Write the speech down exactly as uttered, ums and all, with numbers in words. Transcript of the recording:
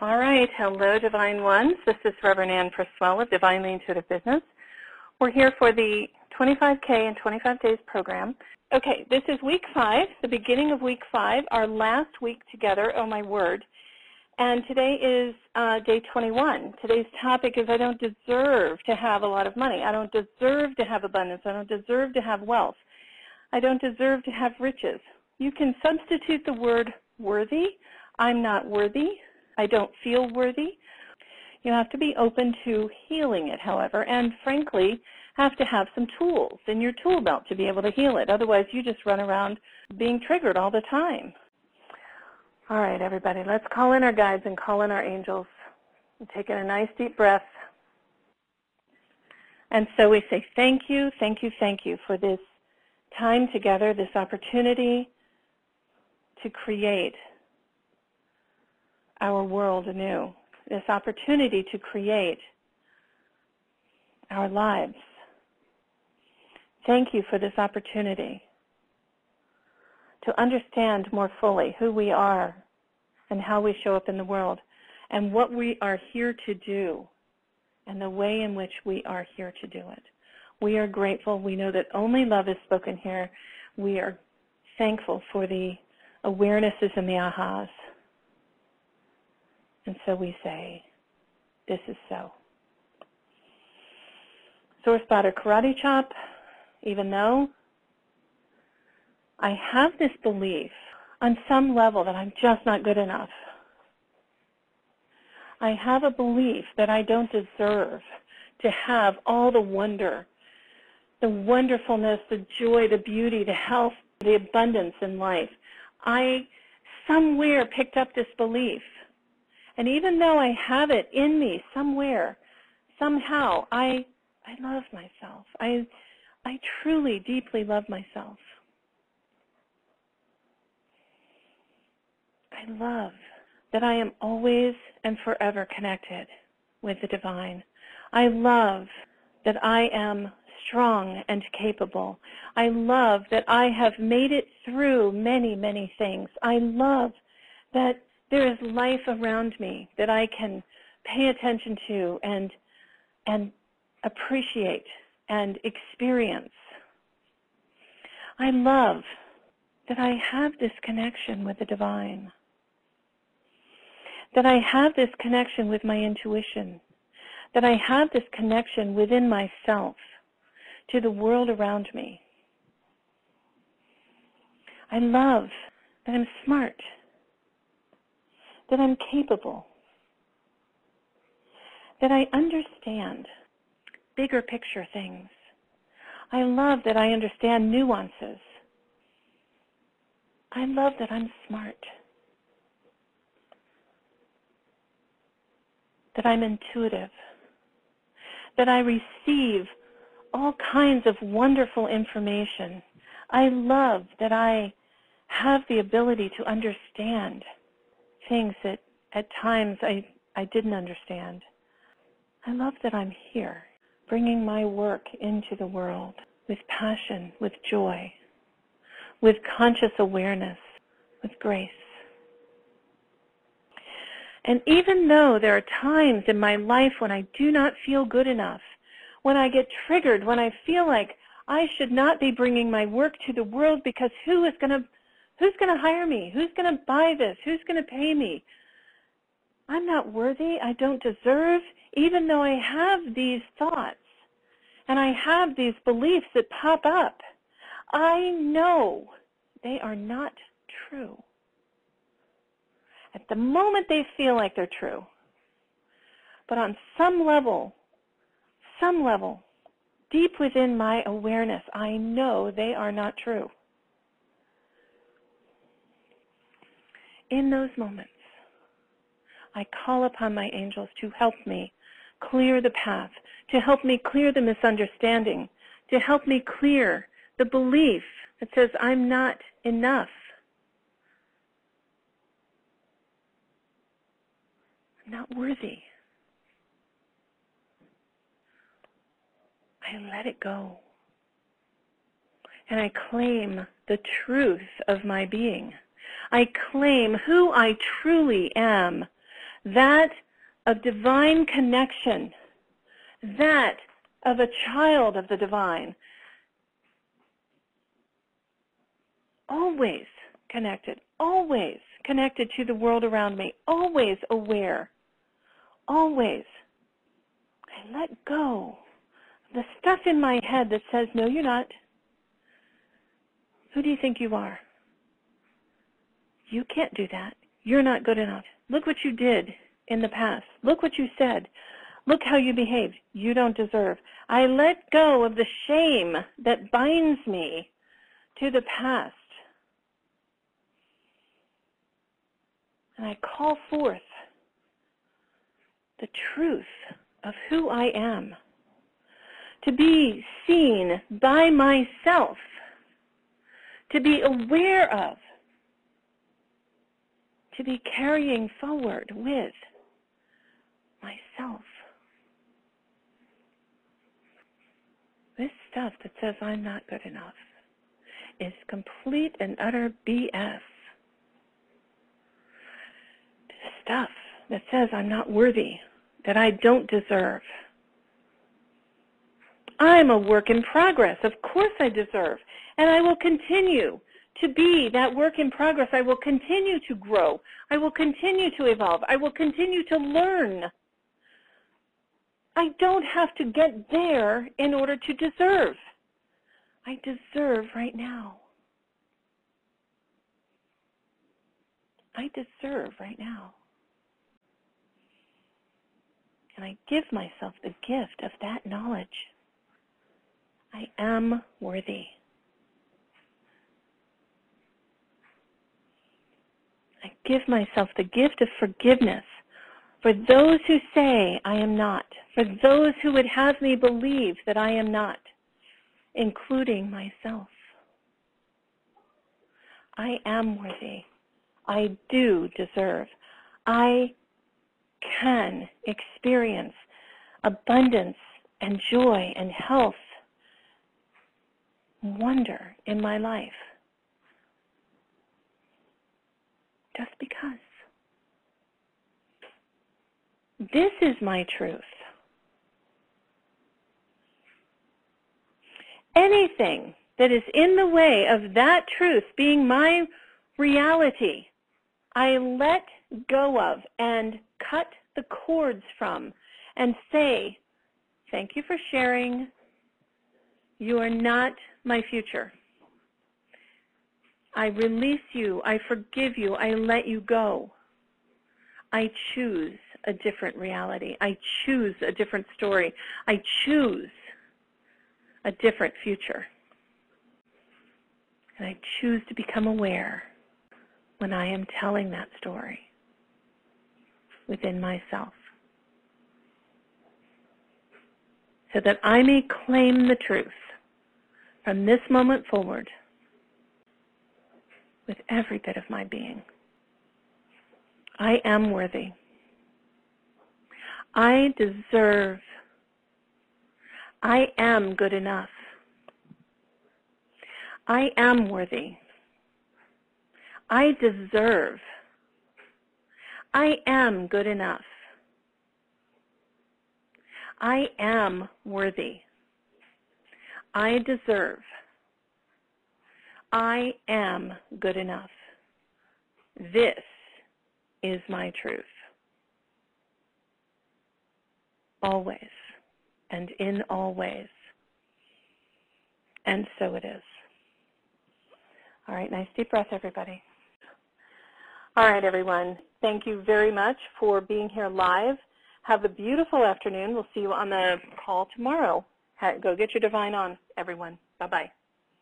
All right, hello Divine Ones. This is Reverend Ann Persuel of Divinely Intuitive Business. We're here for the twenty-five K in twenty-five days program. Okay, this is week five, the beginning of week five, our last week together, oh my word. And today is uh, day twenty-one. Today's topic is I don't deserve to have a lot of money. I don't deserve to have abundance. I don't deserve to have wealth. I don't deserve to have riches. You can substitute the word worthy. I'm not worthy. I don't feel worthy. You have to be open to healing it, however, and frankly, have to have some tools in your tool belt to be able to heal it. Otherwise, you just run around being triggered all the time. All right, everybody, let's call in our guides and call in our angels. Take in a nice deep breath. And so we say thank you, thank you, thank you for this time together, this opportunity to create our world anew, this opportunity to create our lives. Thank you for this opportunity to understand more fully who we are and how we show up in the world and what we are here to do and the way in which we are here to do it. We are grateful. We know that only love is spoken here. We are thankful for the awarenesses and the ahas. And so we say, this is so. Source Spotter Karate Chop, even though I have this belief on some level that I'm just not good enough. I have a belief that I don't deserve to have all the wonder, the wonderfulness, the joy, the beauty, the health, the abundance in life. I somewhere picked up this belief. And even though I have it in me somewhere, somehow, I I love myself. I, I truly, deeply love myself. I love that I am always and forever connected with the divine. I love that I am strong and capable. I love that I have made it through many, many things. I love that there is life around me that I can pay attention to and, and appreciate and experience. I love that I have this connection with the divine, that I have this connection with my intuition, that I have this connection within myself to the world around me. I love that I'm smart, that I'm capable, that I understand bigger picture things. I love that I understand nuances. I love that I'm smart, that I'm intuitive, that I receive all kinds of wonderful information. I love that I have the ability to understand things that at times I, I didn't understand. I love that I'm here, bringing my work into the world with passion, with joy, with conscious awareness, with grace. And even though there are times in my life when I do not feel good enough, when I get triggered, when I feel like I should not be bringing my work to the world because who is going to Who's going to hire me? Who's going to buy this? Who's going to pay me? I'm not worthy. I don't deserve, even though I have these thoughts and I have these beliefs that pop up. I know they are not true. At the moment they feel like they're true. But on some level, some level, deep within my awareness, I know they are not true. In those moments, I call upon my angels to help me clear the path, to help me clear the misunderstanding, to help me clear the belief that says I'm not enough. I'm not worthy. I let it go. And I claim the truth of my being. I claim who I truly am, that of divine connection, that of a child of the divine, always connected, always connected to the world around me, always aware, always. I let go of the stuff in my head that says, no, you're not. Who do you think you are? You can't do that. You're not good enough. Look what you did in the past. Look what you said. Look how you behaved. You don't deserve. I let go of the shame that binds me to the past. And I call forth the truth of who I am, to be seen by myself, to be aware of, to be carrying forward with myself. This stuff that says I'm not good enough is complete and utter B S. This stuff that says I'm not worthy, that I don't deserve. I'm a work in progress. Of course I deserve. And I will continue to be that work in progress. I will continue to grow. I will continue to evolve. I will continue to learn. I don't have to get there in order to deserve. I deserve right now. I deserve right now. And I give myself the gift of that knowledge. I am worthy. I give myself the gift of forgiveness for those who say I am not, for those who would have me believe that I am not, including myself. I am worthy. I do deserve. I can experience abundance and joy and health, wonder in my life. Just because. This is my truth. Anything that is in the way of that truth being my reality, I let go of and cut the cords from and say, thank you for sharing. You are not my future. I release you. I forgive you. I let you go. I choose a different reality. I choose a different story. I choose a different future. And I choose to become aware when I am telling that story within myself, so that I may claim the truth from this moment forward with every bit of my being. I am worthy. I deserve. I am good enough. I am worthy. I deserve. I am good enough. I am worthy. I deserve. I am good enough. This is my truth. Always and in all ways. And so it is. All right, nice deep breath, everybody. All right, everyone. Thank you very much for being here live. Have a beautiful afternoon. We'll see you on the call tomorrow. Go get your divine on, everyone. Bye-bye.